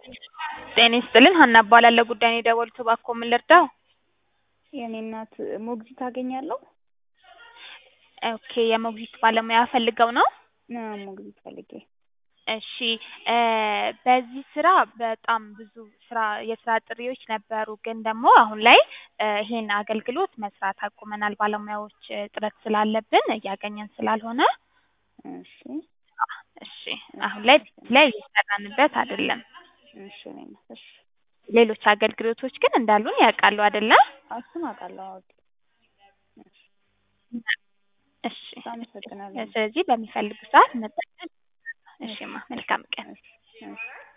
ጤና ይስጥልን ሀና እባላለሁ። ጉዳዩን የደወሉት እባክዎ ምን ልርዳው? የኔ እናት ሞግዚት አገኛለሁ? ኦኬ የሞግዚት ባለሙያ ፈልገው ነው? ሞግዚት ፈልጌ። እሺ በዚህ ስራ በጣም ብዙ የስራ ጥሪዎች ነበሩ፣ ግን ደግሞ አሁን ላይ ይሄን አገልግሎት መስራት አቁመናል። ባለሙያዎች እጥረት ስላለብን እያገኘን ስላልሆነ እሺ እሺ አሁን ላይ እየሰራንበት አይደለም። እሺ የኔ እናት እሺ። ሌሎች አገልግሎቶች ግን እንዳሉን ያውቃሉ አይደለ? እሱን አውቃለሁ። እሺ አመሰግናለሁ። ስለዚህ በሚፈልጉ ሰዓት መጠቀም። እሺማ መልካም ቀን። እሺ